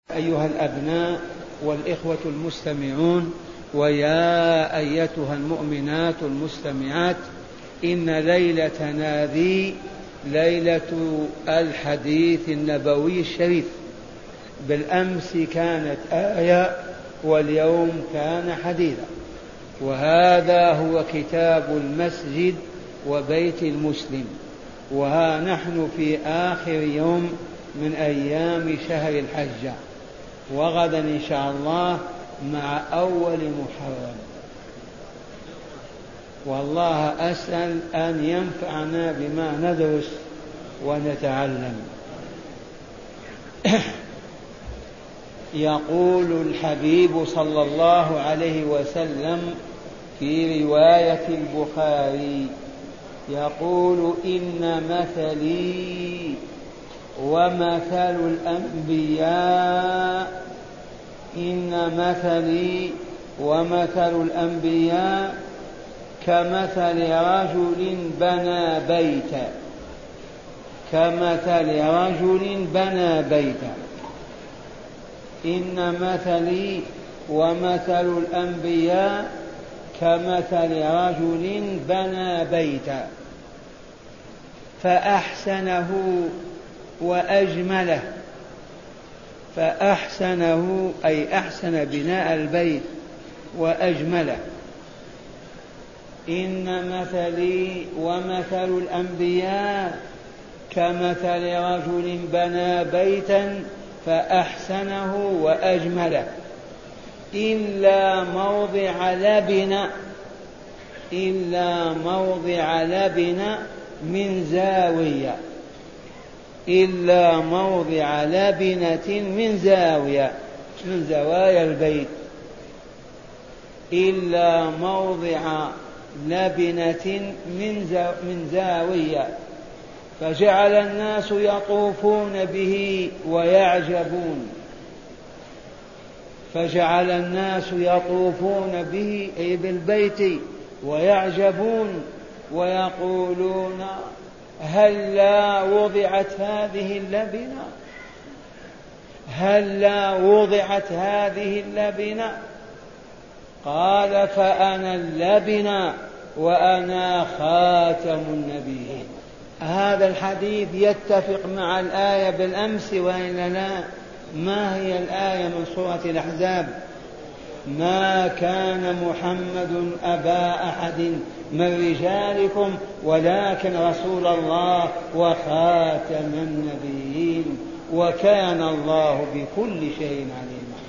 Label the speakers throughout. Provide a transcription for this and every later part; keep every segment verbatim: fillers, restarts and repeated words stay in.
Speaker 1: أيها الأبناء والإخوة المستمعون، ويا أيتها المؤمنات المستمعات، إن ليلتنا ذي ليلة الحديث النبوي الشريف. بالأمس كانت آية واليوم كان حديثا، وهذا هو كتاب المسجد وبيت المسلم. وها نحن في آخر يوم من أيام شهر الحج، وغدا إن شاء الله مع أول محرم. والله أسأل أن ينفعنا بما ندرس ونتعلم. يقول الحبيب صلى الله عليه وسلم في رواية البخاري، يقول: إن مثلي ومثل الأنبياء إن مثلي ومثل الأنبياء كمثل رجل بنى بيتا كمثل رجل بنى بيتا إن مثلي ومثل الأنبياء كمثل رجل بنى بيتا فأحسنه وأجمله. فأحسنه أي أحسن بناء البيت وأجمله. إن مثلي ومثل الأنبياء كمثل رجل بنى بيتا فأحسنه وأجمله إلا موضع لبن إلا موضع لبن من زاوية إلا موضع لبنة من زاوية من زوايا البيت إلا موضع لبنة من زاوية فجعل الناس يطوفون به ويعجبون فجعل الناس يطوفون به أي بالبيت ويعجبون ويقولون: هلا وضعت هذه اللبنة هلا وضعت هذه اللبنة قال: فأنا اللبنة وأنا خاتم النبيين. هذا الحديث يتفق مع الآية بالأمس وإلا لا؟ ما هي الآية من سورة الأحزاب؟ ما كان محمد أبا أحد من رجالكم ولكن رسول الله وخاتم النبيين وكان الله بكل شيء عليما.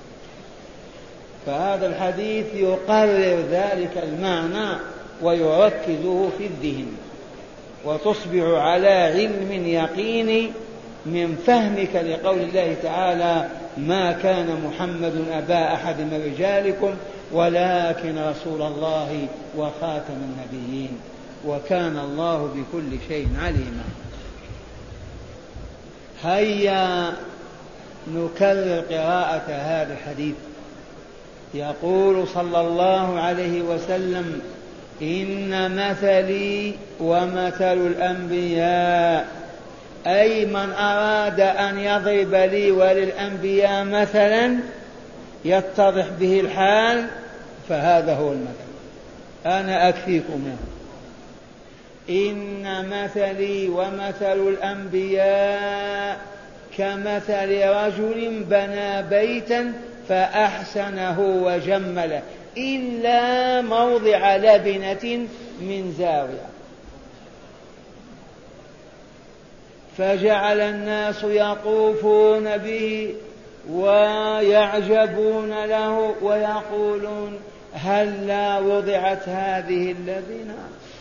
Speaker 1: فهذا الحديث يقرر ذلك المعنى ويركزه في الذهن، وتصبح على علم يقيني من فهمك لقول الله تعالى: ما كان محمد أبا أحد من رجالكم ولكن رسول الله وخاتم النبيين وكان الله بكل شيء عليما. هيا نكرر قراءة هذا الحديث. يقول صلى الله عليه وسلم: إن مثلي ومثل الأنبياء، أي من أراد أن يضرب لي وللأنبياء مثلا يتضح به الحال فهذا هو المثل، أنا أكفيكم. إن مثلي ومثل الأنبياء كمثل رجل بنى بيتا فأحسنه وجمله إلا موضع لبنة من زاوية فجعل الناس يطوفون به ويعجبون له ويقولون: هلا وضعت هذه اللبنة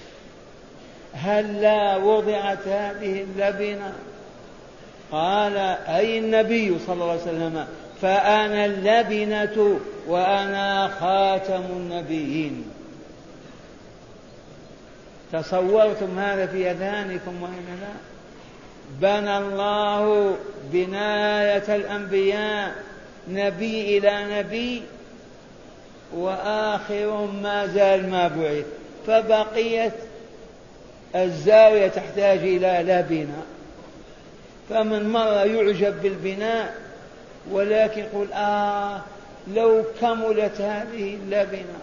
Speaker 1: هلا وضعت هذه اللبنة قال أي النبي صلى الله عليه وسلم: فأنا اللبنة وأنا خاتم النبيين. تصورتم هذا في أذهانكم وإن لا؟ بنى الله بناية الأنبياء نبي إلى نبي، وآخر ما زال ما بعث، فبقيت الزاوية تحتاج إلى لبنة. فمن مر يعجب بالبناء ولكن قل آه لو كملت هذه اللبنة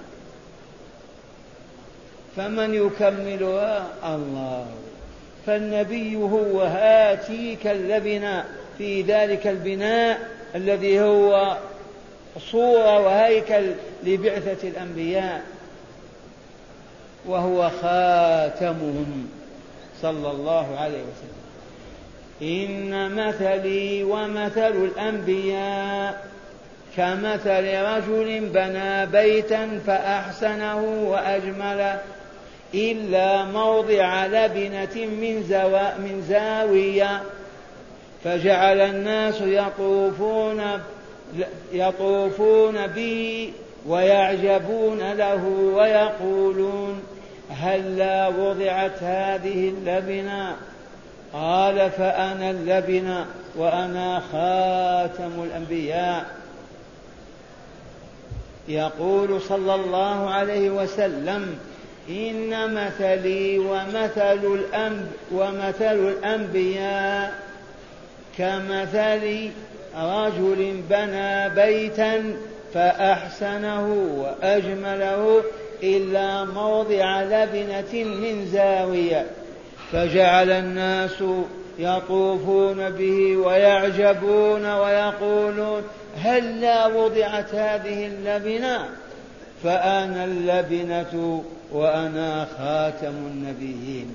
Speaker 1: فمن يكملها؟ الله. فالنبي هو هاتيك اللبنة في ذلك البناء الذي هو صورة وهيكل لبعثة الأنبياء، وهو خاتمهم صلى الله عليه وسلم. إن مثلي ومثل الأنبياء كمثل رجل بنى بيتا فأحسنه وأجمله إلا موضع لبنة من, زوا من زاوية، فجعل الناس يطوفون يطوفون به ويعجبون له ويقولون هلا وضعت هذه اللبنة؟ قال فأنا اللبنة وأنا خاتم الأنبياء. يقول صلى الله عليه وسلم إن مثلي ومثل الأنب ومثل الأنبياء كمثل رجل بنى بيتا فأحسنه وأجمله إلا موضع لبنة من زاوية، فجعل الناس يطوفون به ويعجبون ويقولون هلا وضعت هذه اللبنة؟ فأنا اللبنة وأنا خاتم النبيين.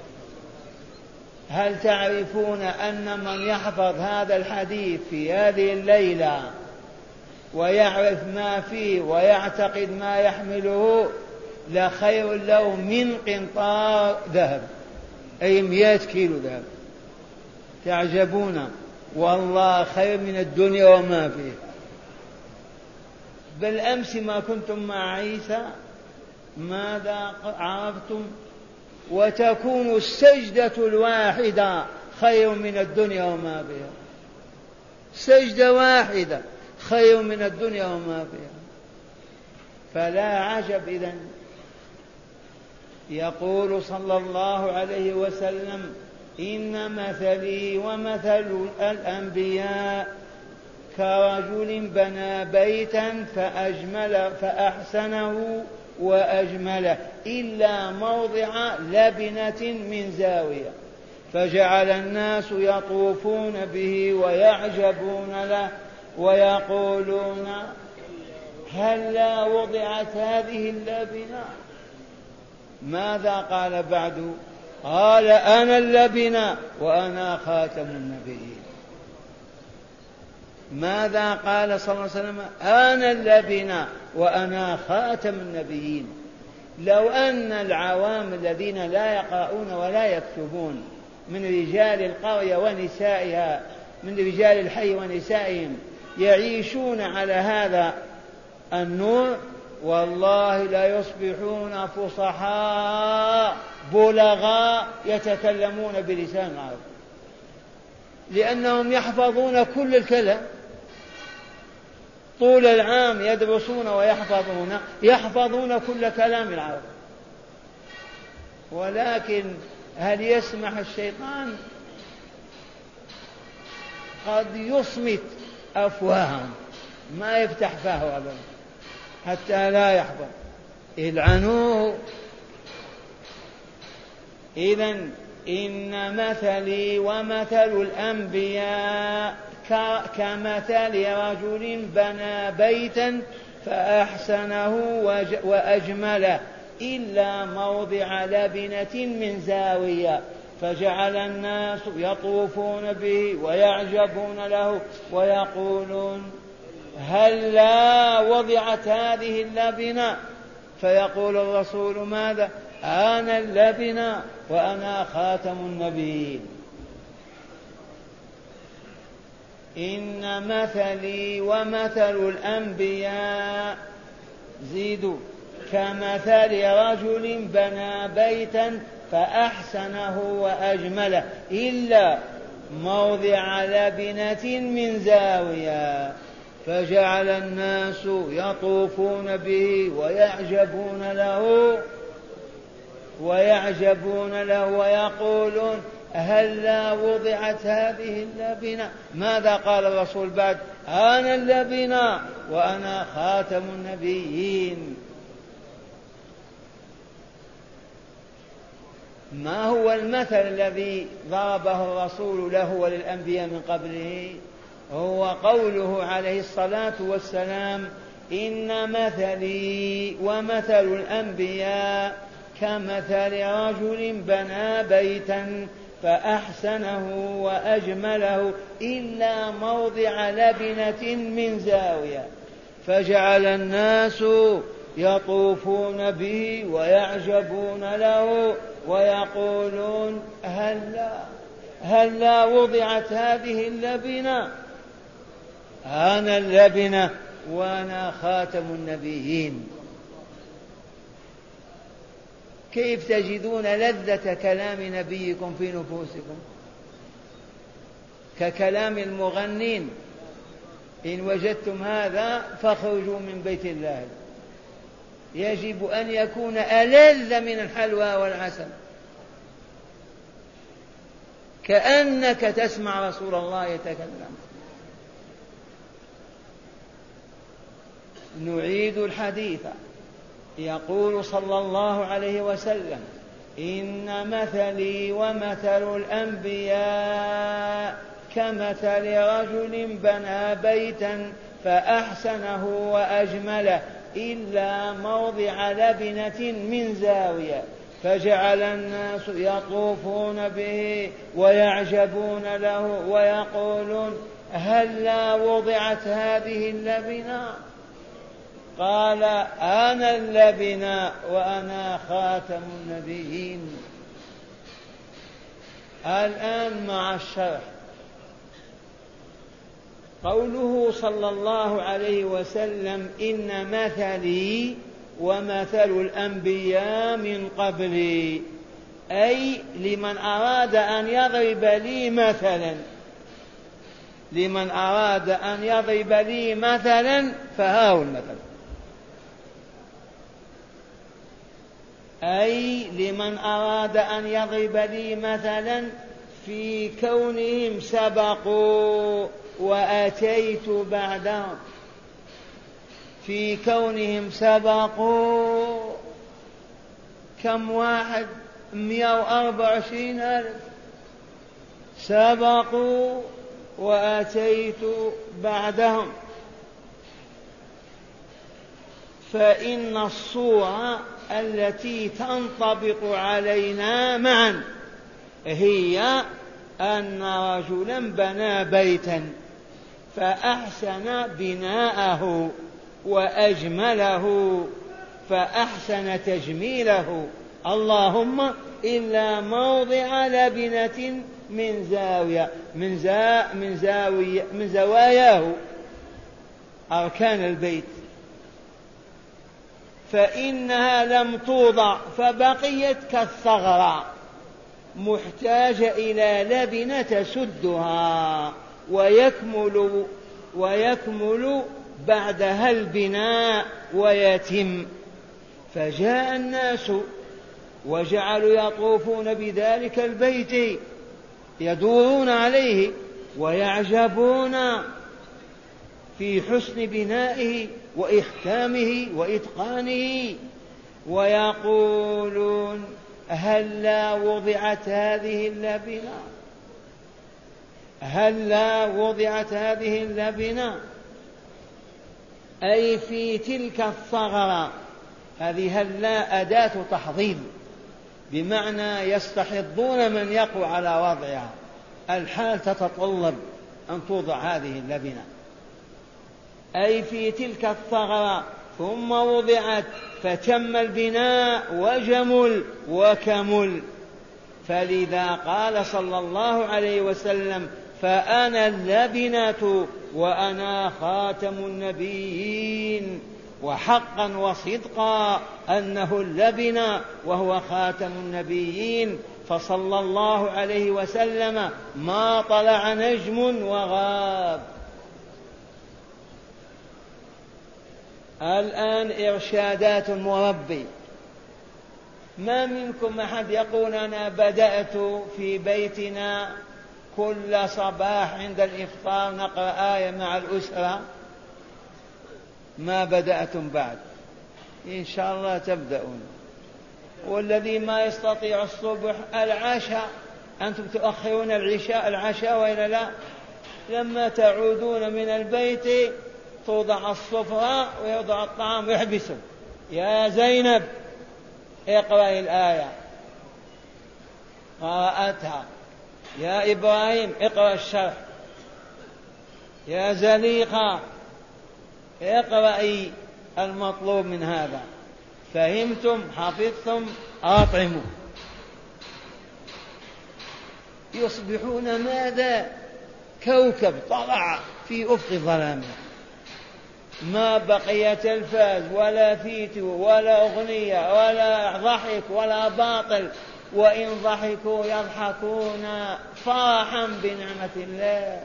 Speaker 1: هل تعرفون أن من يحفظ هذا الحديث في هذه الليلة ويعرف ما فيه ويعتقد ما يحمله لخير له من قنطار ذهب، أي مئة كيلو ذهب. تعجبون والله خير من الدنيا وما فيه. بالأمس ما كنتم مع عيسى ماذا عرفتم؟ وتكون السجدة الواحدة خير من الدنيا وما فيها. سجدة واحدة خير من الدنيا وما فيها. فلا عجب إذن. يقول صلى الله عليه وسلم إن مثلي ومثل الأنبياء كرجل بنى بيتا فأجمل فأحسنه وأجمله إلا موضع لبنة من زاوية، فجعل الناس يطوفون به ويعجبون له ويقولون هلا وضعت هذه اللبنة؟ ماذا قال بعد؟ قال أنا اللبنة وأنا خاتم النبيين. ماذا قال صلى الله عليه وسلم؟ أنا اللبنة وأنا خاتم النبيين. لو أن العوام الذين لا يقرؤون ولا يكتبون من رجال القرية ونسائها، من رجال الحي ونسائهم، يعيشون على هذا النور والله لا يصبحون فصحاء بلغاء يتكلمون بلسان العرب، لأنهم يحفظون كل الكلام طول العام، يدرسون ويحفظون يحفظون كل كلام العرب. ولكن هل يسمح الشيطان؟ قد يصمت أفواههم، ما يفتح فاه أبدا حتى لا يحفظ، يلعنوه. إذن إن مثلي ومثل الأنبياء كمثل رجل بنى بيتا فأحسنه وأجمله إلا موضع لبنة من زاوية، فجعل الناس يطوفون به ويعجبون له ويقولون هلا وضعت هذه اللبنة؟ فيقول الرسول ماذا؟ أنا اللبنة وأنا خاتم النبيين. إن مثلي ومثل الأنبياء زيدوا كمثل رجل بنى بيتا فأحسنه وأجمله إلا موضع لبنة من زاوية، فجعل الناس يطوفون به ويعجبون له ويعجبون له ويقولون هلا وضعت هذه اللبنة؟ ماذا قال الرسول بعد؟ أنا اللبنة وأنا خاتم النبيين. ما هو المثل الذي ضربه الرسول له وللأنبياء من قبله؟ هو قوله عليه الصلاة والسلام: إن مثلي ومثل الأنبياء كمثل رجل بنى بيتا فأحسنه وأجمله إلا موضع لبنة من زاوية، فجعل الناس يطوفون به ويعجبون له ويقولون: هلا هلا وضعت هذه اللبنة؟ أنا اللبنة وأنا خاتم النبيين. كيف تجدون لذة كلام نبيكم في نفوسكم؟ ككلام المغنين: إن وجدتم هذا فاخرجوا من بيت الله. يجب أن يكون ألذ من الحلوى والعسل، كأنك تسمع رسول الله يتكلم. نعيد الحديث. يقول صلى الله عليه وسلم: إن مثلي ومثل الأنبياء كمثل رجل بنى بيتا فأحسنه وأجمله إلا موضع لبنة من زاوية، فجعل الناس يطوفون به ويعجبون له ويقولون: هلا وضعت هذه اللبنة؟ قال: أنا اللبنة وأنا خاتم النبيين. الآن مع الشرح. قوله صلى الله عليه وسلم: إن مثلي ومثل الأنبياء من قبلي، أي لمن أراد أن يضرب لي مثلا، لمن أراد أن يضرب لي مثلا فهاو المثل، أي لمن أراد أن يضرب لي مثلا في كونهم سبقوا وأتيت بعدهم، في كونهم سبقوا. كم واحد؟ مئة وأربعة وعشرين ألف سبقوا وأتيت بعدهم. فإن الصورة التي تنطبق علينا معا هي أن رجلا بنى بيتا فأحسن بناءه وأجمله، فأحسن تجميله، اللهم إلا موضع لبنة من زاوية من, زا من, زاوية من زواياه أركان البيت، فإنها لم توضع فبقيت كالثغرة محتاجة إلى لبنة تسدها ويكمل ويكمل بعدها البناء ويتم. فجاء الناس وجعلوا يطوفون بذلك البيت، يدورون عليه ويعجبون في حسن بنائه وإحكامه وإتقانه، ويقولون: هلا وضعت هذه اللبنة؟ هلا وضعت هذه اللبنة؟ أي في تلك الثغرة. هذه هلا أداة تحضيض، بمعنى يستحضون من يقوى على وضعها، الحال تتطلب أن توضع هذه اللبنة. أي في تلك الثغرة ثم وضعت فتم البناء وجمل وكمل. فلذا قال صلى الله عليه وسلم: فأنا اللبنة وأنا خاتم النبيين. وحقا وصدقا أنه اللبنة وهو خاتم النبيين، فصلى الله عليه وسلم ما طلع نجم وغاب. الآن إرشادات المربي. ما منكم أحد يقول: أنا بدأت في بيتنا كل صباح عند الإفطار نقرأ آية مع الأسرة؟ ما بدأتم بعد، إن شاء الله تبدأون. والذي ما يستطيع الصبح العشاء، أنتم تؤخرون العشاء العشاء وإلا لا؟ لما تعودون من البيت توضع الصفرة ويوضع الطعام ويحبسوا، يا زينب اقرأي الآية، قرأتها. يا إبراهيم اقرأ الشرح. يا زليخة اقرأي المطلوب من هذا. فهمتم؟ حفظتم؟ أطعموا. يصبحون ماذا؟ كوكب طلع في أفق ظلامه، ما بقي تلفاز ولا فيديو ولا أغنية ولا ضحك ولا باطل، وإن ضحكوا يضحكون فرحا بنعمة الله،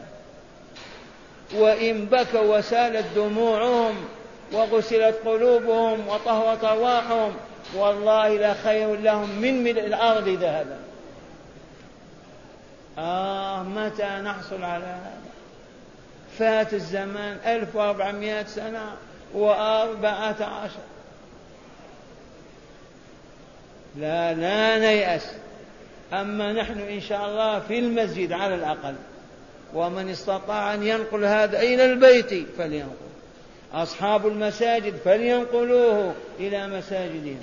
Speaker 1: وإن بكوا وسالت دموعهم وغسلت قلوبهم وطهرت أرواحهم والله لخير لهم من ملء الأرض ذهبا. آه متى نحصل على هذا؟ فات الزمان ألف وأربعمائة سنة وأربعة عشر. لا لا نيأس. أما نحن إن شاء الله في المسجد على الأقل، ومن استطاع أن ينقل هذا إلى البيت فلينقل، أصحاب المساجد فلينقلوه إلى مساجدهم،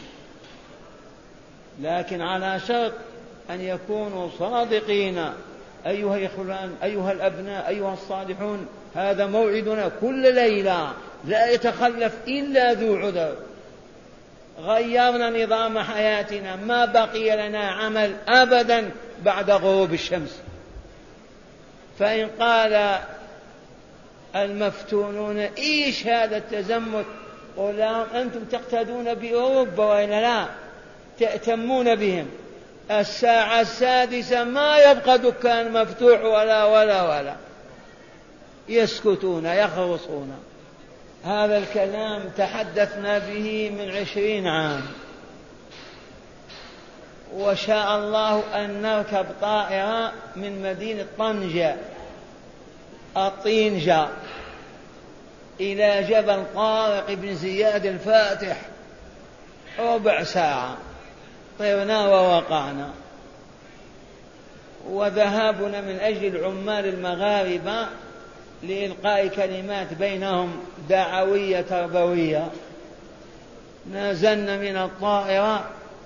Speaker 1: لكن على شرط أن يكونوا صادقين. أيها الإخوان، أيها الأبناء، أيها الصالحون، هذا موعدنا كل ليلة، لا يتخلف إلا ذو عذر. غيرنا نظام حياتنا، ما بقي لنا عمل أبدا بعد غروب الشمس. فإن قال المفتونون إيش هذا التزمت، قل لهم أنتم تقتدون بأوروبا وإلا لا؟ تأتمون بهم. الساعة السادسة ما يبقى دكان مفتوح ولا ولا ولا، يسكتون يخرصون. هذا الكلام تحدثنا به من عشرين عام، وشاء الله أن نركب طائرة من مدينة طنجة الطينجة إلى جبل طارق بن زياد الفاتح، ربع ساعة طرنا ووقعنا. وذهابنا من أجل العمال المغاربة لإلقاء كلمات بينهم دعوية تربوية. نزلنا من الطائرة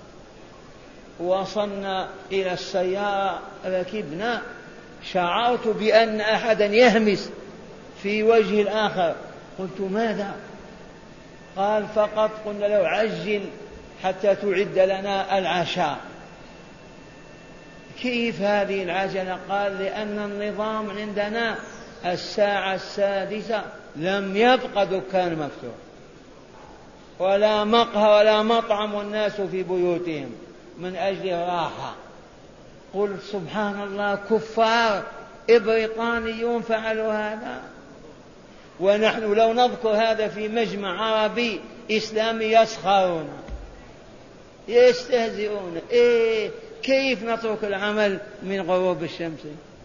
Speaker 1: وصلنا إلى السيارة، ركبنا، شعرت بأن أحدا يهمس في وجه الآخر. قلت ماذا؟ قال فقط قلنا له عجل حتى تعد لنا العشاء. كيف هذه العجلة؟ قال لأن النظام عندنا الساعة السادسة لم يبق دكان مفتوح ولا مقهى ولا مطعم، والناس في بيوتهم من أجل الراحة. قل سبحان الله، كفار إبريطانيون فعلوا هذا، ونحن لو نذكر هذا في مجمع عربي إسلامي يسخرون يستهزئون. إيه كيف نترك العمل من غروب الشمس؟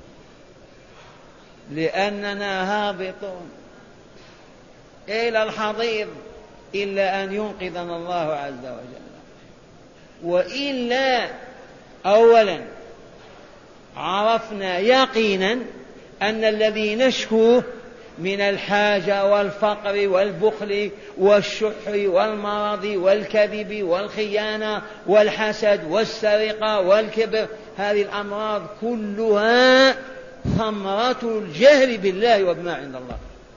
Speaker 1: لأننا هابطون إلى الحضيض إلا أن ينقذنا الله عز وجل. وإلا أولا عرفنا يقينا أن الذي نشكوه من الحاجة والفقر والبخل والشح والمرض والكذب والخيانة والحسد والسرقة والكبر، هذه الأمراض كلها ثمرة الجهل بالله وبما عند الله.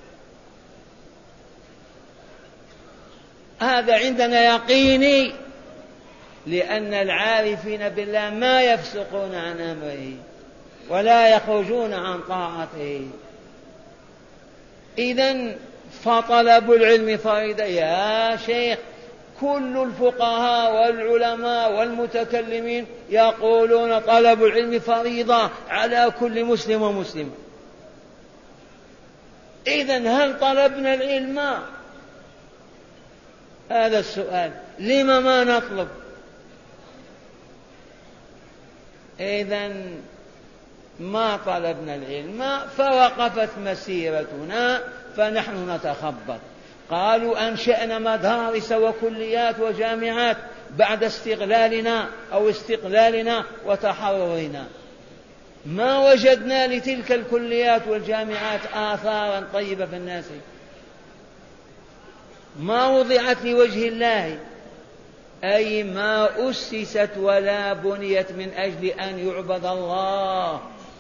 Speaker 1: هذا عندنا يقيني، لأن العارفين بالله ما يفسقون عن أمره ولا يخرجون عن طاعته. إذن فطلب العلم فريضة يا شيخ. كل الفقهاء والعلماء والمتكلمين يقولون طلب العلم فريضة على كل مسلم ومسلمة. إذن هل طلبنا العلم؟ هذا السؤال. لما ما نطلب؟ إذن ما طلبنا العلم فوقفت مسيرتنا فنحن نتخبط. قالوا أنشأنا مدارس وكليات وجامعات بعد استغلالنا أو استقلالنا وتحررنا، ما وجدنا لتلك الكليات والجامعات آثارا طيبة في الناس، ما وضعت لوجه الله، أي ما أسست ولا بنيت من أجل أن يعبد الله،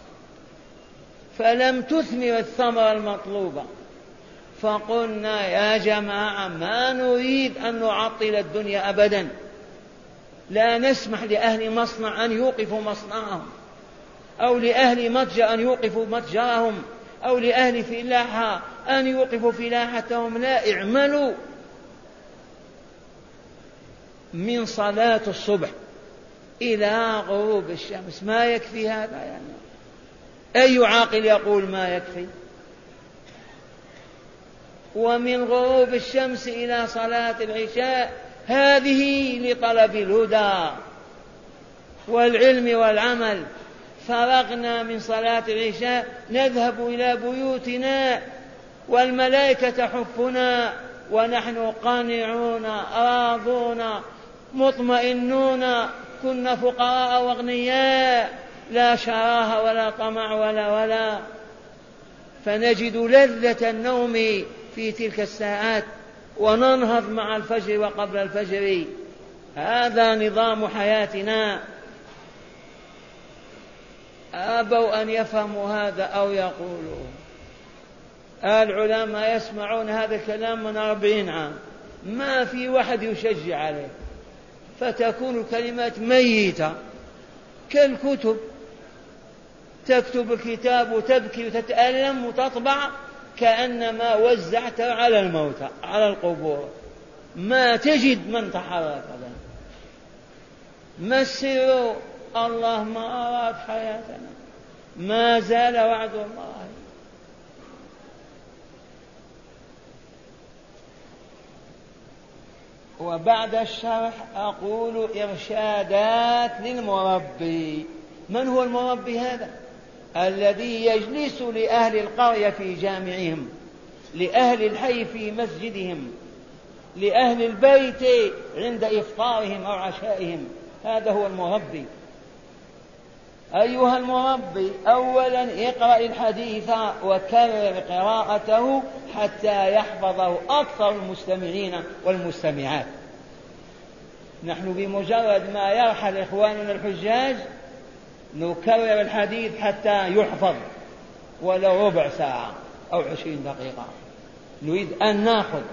Speaker 1: فلم تثمر الثمرة المطلوبة. فقلنا يا جماعة ما نريد أن نعطل الدنيا أبدا، لا نسمح لأهل مصنع أن يوقفوا مصنعهم، أو لأهل متجر أن يوقفوا متجرهم، أو لأهل فلاحة أن يوقفوا فلاحتهم، لا، اعملوا. من صلاة الصبح إلى غروب الشمس ما يكفي هذا؟ يعني أي عاقل يقول ما يكفي؟ ومن غروب الشمس إلى صلاة العشاء هذه لطلب الهدى والعلم والعمل. فرغنا من صلاة العشاء نذهب إلى بيوتنا والملائكة تحفنا ونحن قانعون راضون مطمئنون، كنا فقراء واغنياء، لا شراهة ولا طمع ولا ولا، فنجد لذة النوم في تلك الساعات وننهض مع الفجر وقبل الفجر. هذا نظام حياتنا. أبوا أن يفهموا هذا أو يقولوا. العلماء يسمعون هذا الكلام من أربعين عام، ما في واحد يشجع عليه، فتكون الكلمات ميتة كالكتب، تكتب الكتاب وتبكي وتتألم وتطبع كأنما وزعت على الموتى على القبور، ما تجد من تحرك. ما السر؟ الله ما أراد حياتنا، ما زال وعد الله. وبعد الشرح أقول إرشادات للمربي. من هو المربي هذا؟ الذي يجلس لأهل القرية في جامعهم، لأهل الحي في مسجدهم، لأهل البيت عند إفطارهم أو عشائهم، هذا هو المربي. أيها المربي، أولا اقرأ الحديث وكرر قراءته حتى يحفظه أكثر المستمعين والمستمعات. نحن بمجرد ما يرحل إخواننا الحجاج نكرر الحديث حتى يحفظ ولو ربع ساعة أو عشرين دقيقة، نريد أن نأخذ.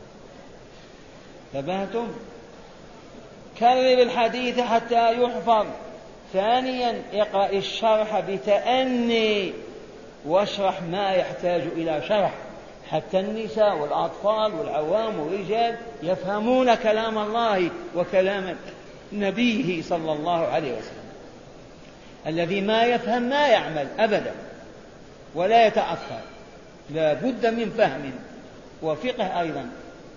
Speaker 1: تبهتم؟ كرر الحديث حتى يحفظ. ثانيا اقرأ الشرح بتأني واشرح ما يحتاج إلى شرح، حتى النساء والأطفال والعوام والرجال يفهمون كلام الله وكلام نبيه صلى الله عليه وسلم. الذي ما يفهم ما يعمل أبدا ولا يتأثر، لا بد من فهم وفقه أيضا.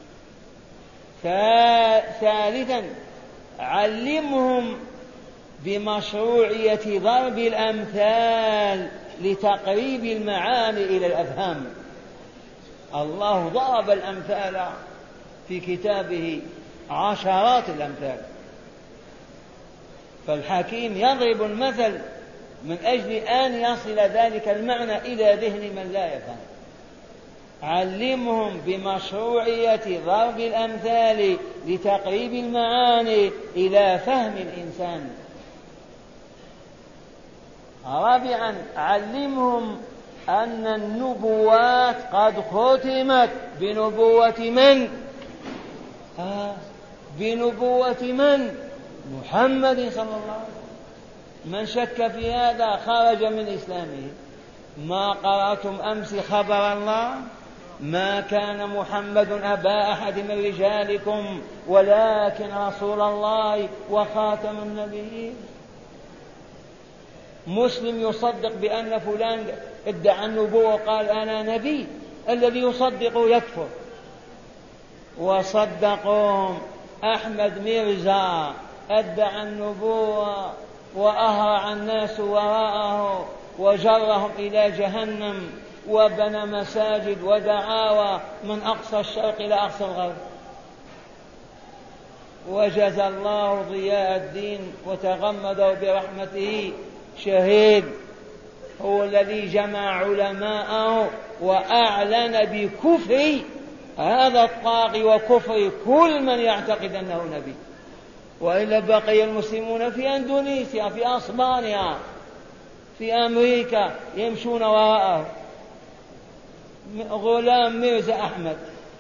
Speaker 1: ثالثا علمهم بمشروعية ضرب الأمثال لتقريب المعاني إلى الأفهام. الله ضرب الأمثال في كتابه عشرات الأمثال، فالحكيم يضرب المثل من أجل أن يصل ذلك المعنى إلى ذهن من لا يفهم. علمهم بمشروعية ضرب الأمثال لتقريب المعاني إلى فهم الإنسان. رابعا علمهم أن النبوات قد ختمت بنبوة من؟ آه بنبوة من؟ محمد صلى الله عليه وسلم. من شك في هذا خرج من إسلامه. ما قرأتم أمس خبر الله؟ ما كان محمد أبا أحد من رجالكم ولكن رسول الله وخاتم النبيين. مسلم يصدق بأن فلان ادعى النبوة وقال أنا نبي، الذي يصدق يكفر. وصدقهم أحمد ميرزا ادعى النبوة وأهرع الناس وراءه وجرهم إلى جهنم وبنى مساجد ودعاوى من أقصى الشرق إلى أقصى الغرب. وجزى الله ضياء الدين وتغمده برحمته شهيد، هو الذي جمع علماءه وأعلن بكفر هذا الطاغي وكفر كل من يعتقد أنه نبي. وإلا بقي المسلمون في أندونيسيا، في أسبانيا، في أمريكا يمشون وراءه. غلام ميرزا أحمد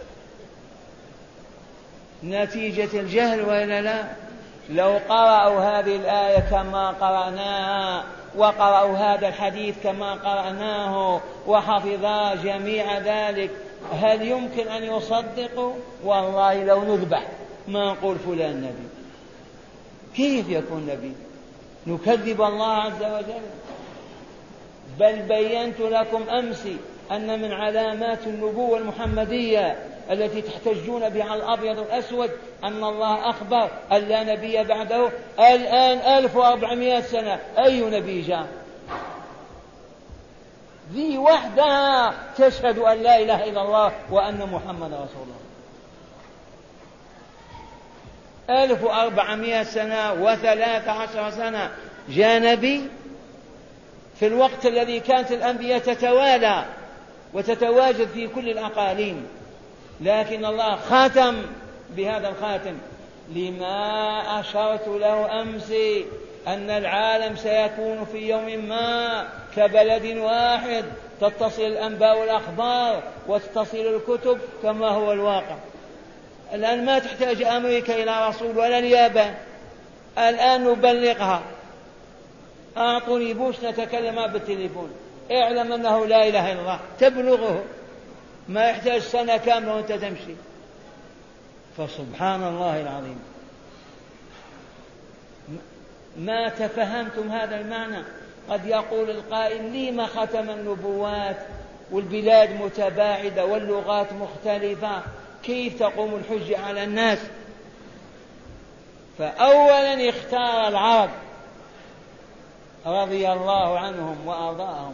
Speaker 1: نتيجة الجهل وإلا لا؟ لو قرأوا هذه الآية كما قرأناها وقرأوا هذا الحديث كما قرأناه وحفظا جميع ذلك، هل يمكن أن يصدقوا؟ والله لو نذبح ما نقول فلان نبي. كيف يكون نبي؟ نكذب الله عز وجل. بل بينت لكم أمس أن من علامات النبوة المحمدية التي تحتجون بها على الأبيض والأسود أن الله أخبر أن لا نبي بعده. الآن ألف وأربعمائة سنة أي نبي جاء؟ ذي وحدها تشهد أن لا إله إلا الله وأن محمد رسول الله. ألف وأربعمائة سنة وثلاث عشر سنة جاء نبي في الوقت الذي كانت الأنبياء تتوالى وتتواجد في كل الأقاليم، لكن الله ختم بهذا الخاتم. لما أشرت له أمس أن العالم سيكون في يوم ما كبلد واحد، تتصل الأنباء والأخبار وتتصل الكتب كما هو الواقع. الآن ما تحتاج أمريكا إلى رسول ولا اليابان، الآن نبلغها. أعطوني بوش نتكلم بالتليفون، اعلم أنه لا إله إلا الله، تبلغه، ما يحتاج سنة كاملة وأنت تمشي. فسبحان الله العظيم. ما تفهمتم هذا المعنى؟ قد يقول القائل لما ختم النبوات والبلاد متباعدة واللغات مختلفة، كيف تقوم الحجة على الناس؟ فأولا اختار العرب رضي الله عنهم وأرضاهم،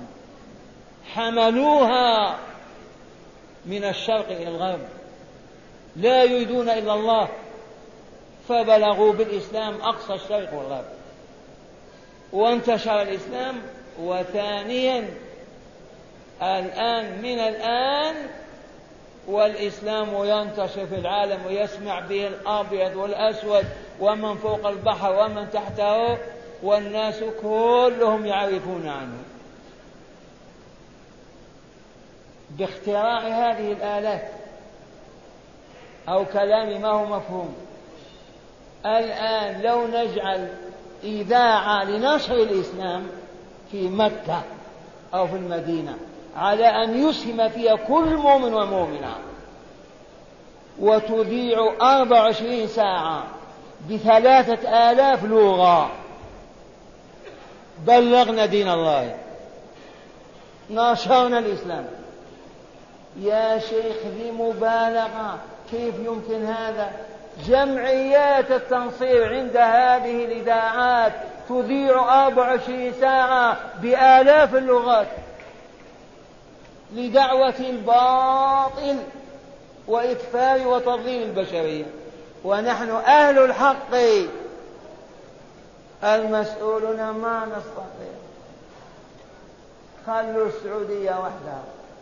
Speaker 1: حملوها من الشرق إلى الغرب، لا يريدون إلا الله، فبلغوا بالإسلام أقصى الشرق والغرب وانتشر الإسلام. وثانيا الآن من الآن والإسلام ينتشر في العالم ويسمع به الأبيض والأسود ومن فوق البحر ومن تحته، والناس كلهم يعرفون عنه. باختراع هذه الآلات أو كلام ما هو مفهوم. الآن لو نجعل إذاعة لنشر الإسلام في مكة أو في المدينة على أن يسهم فيها كل مؤمن ومؤمنة وتذيع أربع وعشرين ساعة بثلاثة آلاف لغة، بلغنا دين الله، نشرنا الإسلام. يا شيخ ذي مبالغة، كيف يمكن هذا؟ جمعيات التنصير عند هذه الإذاعات تذيع أربع وعشرين ساعة بآلاف اللغات لدعوة الباطل وإكفار وتضليل البشرية، ونحن أهل الحق المسؤولون ما نستطيع. خلوا السعودية وحدها.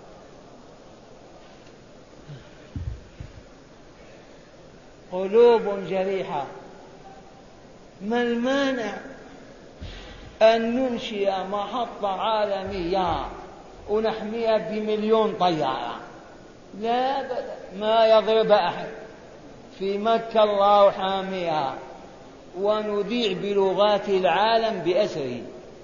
Speaker 1: قلوب جريحة. ما المانع أن ننشئ محطة عالمية ونحميها بمليون طيارة؟ لا بد ما يضرب أحد. في مكة الله حاميها، ونذيع بلغات العالم بأسره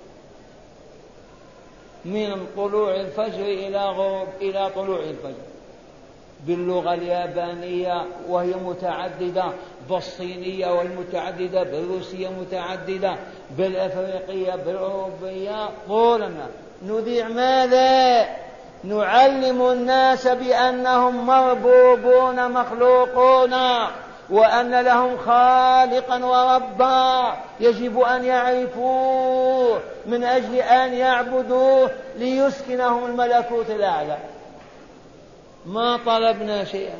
Speaker 1: من طلوع الفجر إلى غروب إلى طلوع الفجر، باللغة اليابانية وهي متعددة، بالصينية والمتعددة، بالروسية متعددة، بالأفريقية، بالأوروبية، طولنا نذيع ماذا؟ نعلم الناس بأنهم مربوبون مخلوقون وأن لهم خالقا وربا يجب أن يعرفوه من أجل أن يعبدوه ليسكنهم الملكوت الأعلى. ما طلبنا شيئا.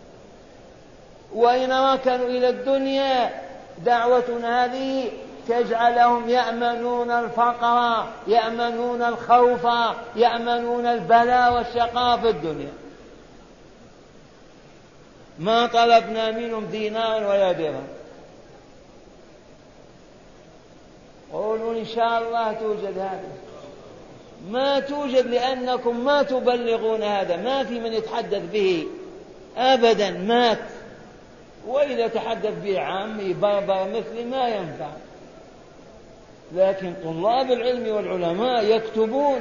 Speaker 1: وإن ركنوا إلى الدنيا دعوتنا هذه تجعلهم يأمنون الفقر، يأمنون الخوف، يأمنون البلاء والشقاء في الدنيا. ما طلبنا منهم دينار ولا درهم. قولوا إن شاء الله توجد هذا. ما توجد لأنكم ما تبلغون هذا، ما في من يتحدث به أبدا، مات. وإذا تحدث به عامي بربر مثل ما ينفع. لكن طلاب العلم والعلماء يكتبون.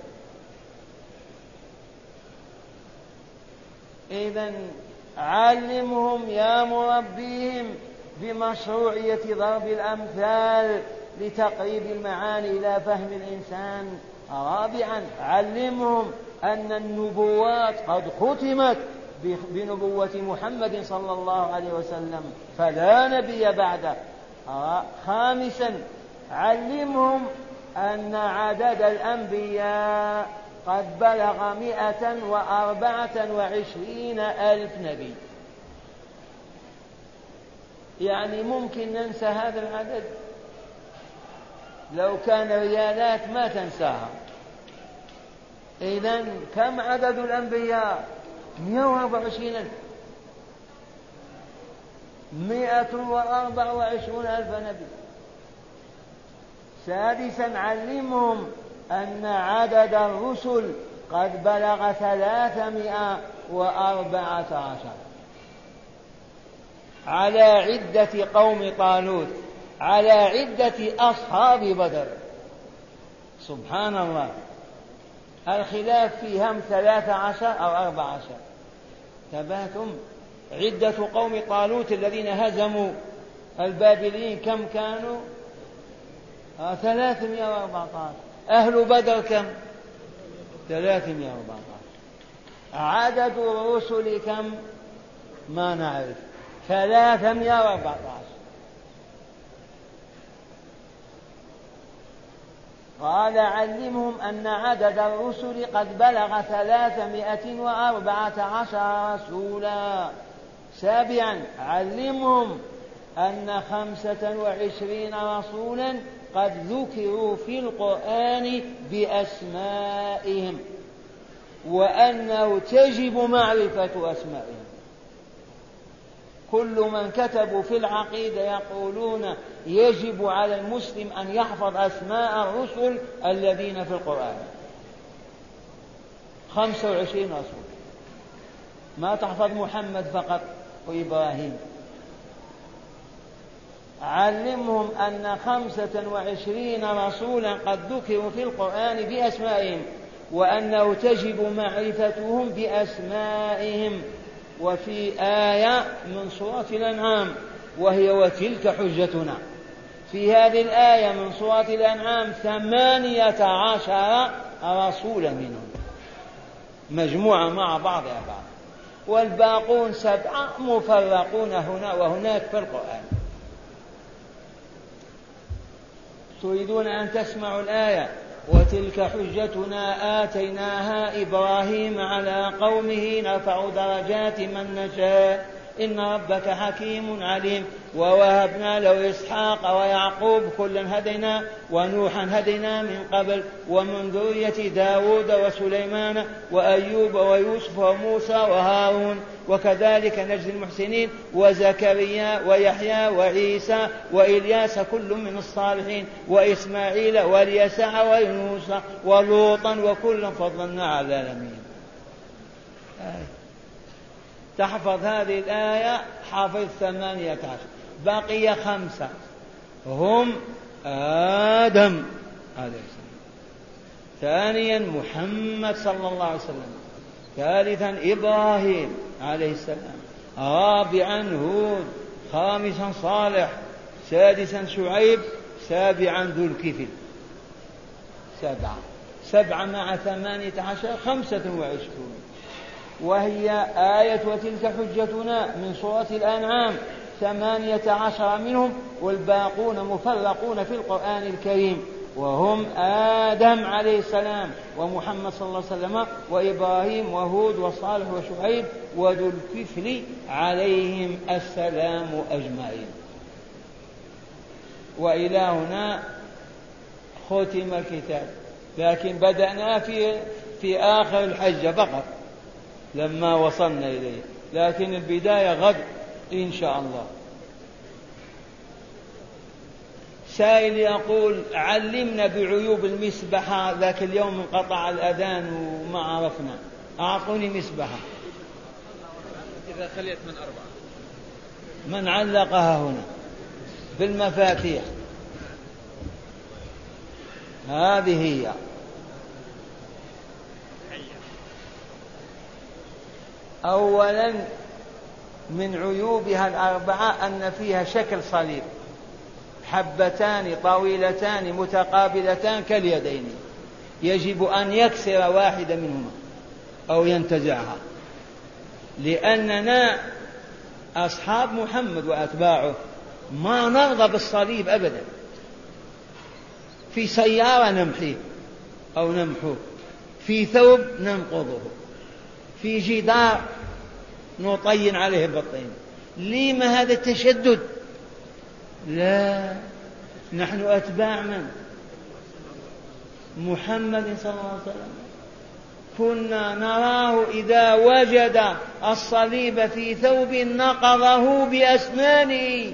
Speaker 1: إذن علمهم يا مربيهم بمشروعية ضرب الأمثال لتقريب المعاني إلى فهم الإنسان. رابعا علمهم أن النبوات قد ختمت بنبوة محمد صلى الله عليه وسلم فلا نبي بعده. خامسا علمهم أن عدد الأنبياء قد بلغ مئة وأربعة وعشرين ألف نبي. يعني ممكن ننسى هذا العدد؟ لو كان ريالات ما تنساها. إذن كم عدد الأنبياء؟ مئة وأربعة وعشرين ألف. مئة وأربعة وعشرون ألف نبي. سادسا علمهم أن عدد الرسل قد بلغ ثلاثمائة وأربعة عشر على عدة قوم طالوت، على عدة أصحاب بدر. سبحان الله. الخلاف فيهم ثلاثة عشر أو أربعة عشر. تباتم عدة قوم طالوت الذين هزموا البابليين كم كانوا؟ آه ثلاثمائة وأربعة عشر. أهل بدر كم؟ ثلاثمائة وأربعة عشر. عدد الرسل كم؟ ما نعرف. ثلاثمائة وأربعة عشر. قال علمهم أن عدد الرسل قد بلغ ثلاثمائة وأربعة عشر رسولا. سابعا علمهم أن خمسة وعشرين رسولا قد ذكروا في القرآن بأسمائهم وأنه تجب معرفة أسمائهم. كل من كتبوا في العقيدة يقولون يجب على المسلم أن يحفظ أسماء الرسل الذين في القرآن. خمسة وعشرين رسول. ما تحفظ محمد فقط وإبراهيم. علمهم أن خمسة وعشرين رسولا قد ذكروا في القرآن بأسمائهم وأنه تجب معرفتهم بأسمائهم. وفي آية من سورة الأنعام وهي وتلك حجتنا، في هذه الآية من سورة الأنعام ثمانية عشر رسولا منهم مجموعة مع بعضها بعض، والباقون سبعة مفرقون هنا وهناك في القرآن. تريدون أن تسمعوا الآية؟ وتلك حجتنا آتيناها إبراهيم على قومه نرفع درجات من نشاء إن ربك حكيم عليم. ووهبنا له إسحاق ويعقوب كلا هدينا ونوحا هدينا من قبل ومن ذرية داود وسليمان وأيوب ويوسف وموسى وهارون وكذلك نجزي المحسنين وزكريا ويحيى وعيسى وإلياس كل من الصالحين وإسماعيل واليسع ويونس ولوطا وكلا فضلنا على العالمين. تحفظ هذه الآية حافظ ثمانية عشر. بقي خمسة هم آدم عليه السلام، ثانيا محمد صلى الله عليه وسلم، ثالثا إبراهيم عليه السلام، رابعا هود، خامسا صالح، سادسا شعيب، سابعا ذو الكفل. سبعة سبعة مع ثمانية عشر خمسة وعشرون. وهي آية وتلك حجتنا من سورة الأنعام ثمانية عشر منهم والباقون مفرقون في القرآن الكريم، وهم آدم عليه السلام ومحمد صلى الله عليه وسلم وإبراهيم وهود وصالح وشعيب وذو الكفل عليهم السلام أجمعين. وإلى هنا ختم الكتاب، لكن بدأنا في في آخر الحجة فقط لما وصلنا إليه، لكن البداية غد إن شاء الله. سائل يقول علمنا بعيوب المسبحة، ذاك اليوم انقطع الأذان وما عرفنا، أعطوني مسبحة
Speaker 2: إذا خليت من أربعة.
Speaker 1: من علقها هنا بالمفاتيح؟ هذه هي. أولا من عيوبها الأربعة أن فيها شكل صليب، حبتان طويلتان متقابلتان كاليدين، يجب أن يكسر واحدة منهما أو ينتزعها، لأننا أصحاب محمد وأتباعه ما نرضى بالصليب أبدا. في سيارة نمحيه أو نمحوه، في ثوب ننقضه، في جدار نطين عليه البطين. لما هذا التشدد؟ لا، نحن أتباع من؟ محمد صلى الله عليه وسلم. كنا نراه إذا وجد الصليب في ثوب نقضه بأسنانه،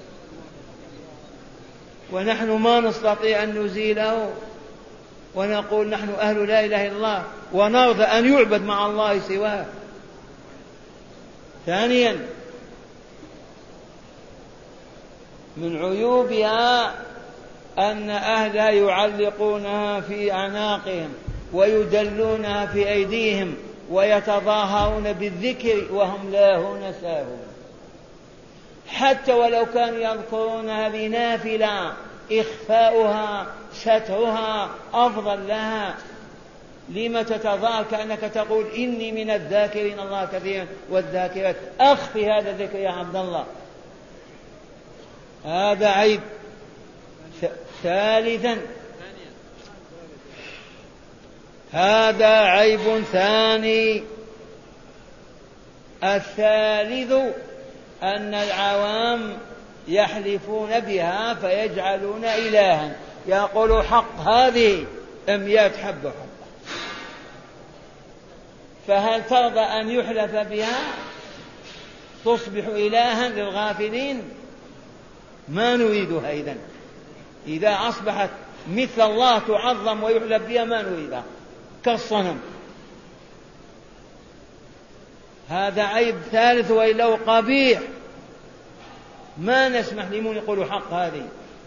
Speaker 1: ونحن ما نستطيع أن نزيله، ونقول نحن أهل لا إله إلا الله ونرضى أن يعبد مع الله سواه. ثانيا من عيوبها أن أهلها يعلقونها في أعناقهم ويدلونها في أيديهم ويتظاهرون بالذكر وهم لاهون ساهون، حتى ولو كانوا يذكرونها بنافلة إخفاؤها سترها أفضل لها. لما تتظاهر كأنك تقول إني من الذاكرين الله كثيرا والذاكرات؟ أخفي هذا الذكر يا عبد الله، هذا عيب. ثالثا هذا عيب ثاني. الثالث أن العوام يحلفون بها فيجعلون إلها، يقول حق هذه أميات حب حب، فهل ترضى أن يحلف بها تصبح إلها للغافلين؟ ما نريدها. إذن إذا أصبحت مثل الله تعظم ويحلف بها ما نريدها، كالصنم. هذا عيب ثالث وإلا قبيح، ما نسمح لمن يقول حق هذه.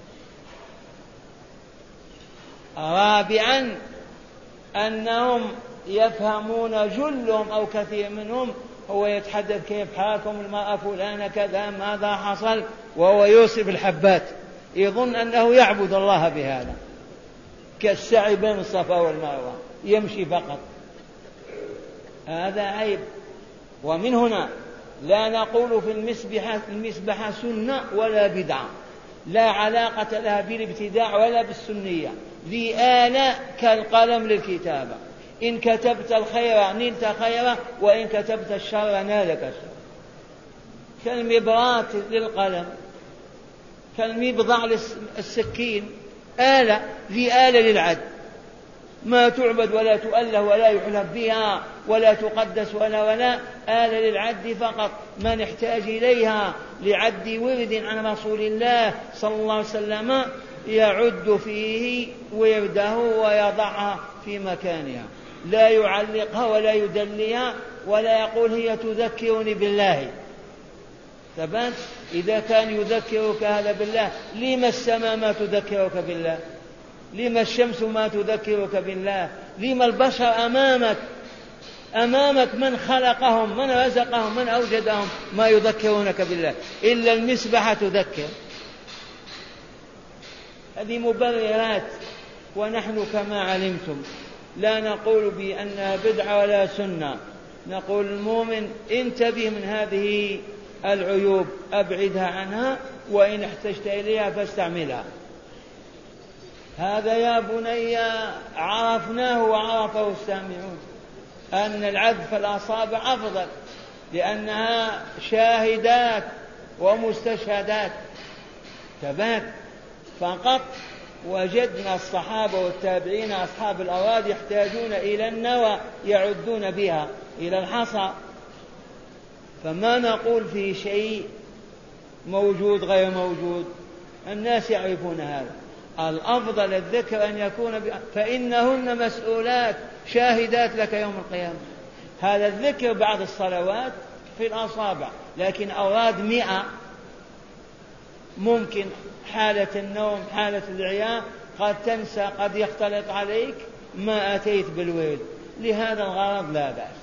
Speaker 1: رابعا أنهم يفهمون جلهم أو كثير منهم هو يتحدث كيف حالكم المرأة فلانة كذا ماذا حصل، وهو يوصف الحبات، يظن أنه يعبد الله بهذا، كالسعي بين الصفا والمروة يمشي فقط. هذا عيب. ومن هنا لا نقول في المسبحة المسبحة سنة ولا بدعة، لا علاقة لها بالابتداع ولا بالسنية. ذي آلة كالقلم للكتابة، إن كتبت الخير نلت خيرا وإن كتبت الشر نالك الشر. كالمبرات للقلم، كالمبضع للسكين، آلة ذي آلة للعد، ما تعبد ولا تؤله ولا يحلف بها ولا تقدس ولا ولا آلة للعد فقط. من احتاج إليها لعد ورد عن رسول الله صلى الله عليه وسلم يعد فيه ورده ويضعها في مكانها، لا يعلقها ولا يدليها ولا يقول هي تذكرني بالله. ثبت. إذا كان يذكرك هذا بالله، لما السماء ما تذكرك بالله؟ لما الشمس ما تذكرك بالله؟ لما البشر أمامك أمامك من خلقهم من رزقهم من أوجدهم ما يذكرونك بالله؟ إلا المسبحة تذكر. هذه مبررات. ونحن كما علمتم لا نقول بأنها بدعة ولا سنة، نقول المؤمن انتبه من هذه العيوب أبعدها عنها، وإن احتجت إليها فاستعملها. هذا يا بني عرفناه وعرفه السامعون، أن العد في الأصابع أفضل لأنها شاهدات ومستشهدات ثبات. فقط وجدنا الصحابة والتابعين أصحاب الأراضي يحتاجون إلى النوى يعدون بها، إلى الحصى. فما نقول في شيء موجود غير موجود، الناس يعرفون هذا. الأفضل الذكر أن يكون ب... فإنهن مسؤولات شاهدات لك يوم القيامة. هذا الذكر بعد الصلوات في الأصابع، لكن أوراد مئة ممكن حالة النوم حالة العياء قد تنسى، قد يختلط عليك ما أتيت بالويل. لهذا الغرض لا بأس.